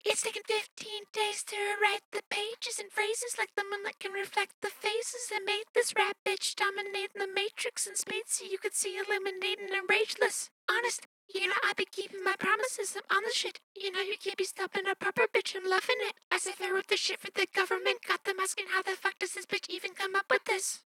It's taken 15 days to write the pages and phrases like the moonlight can reflect the faces that made this rap bitch dominating the matrix in spades so you could see illuminating and rageless. Honest, I be keeping my promises. I'm on the shit. You can't be stopping a proper bitch. I'm loving it. As if I wrote the shit for the government. Got them asking how the fuck does this bitch even come up with this?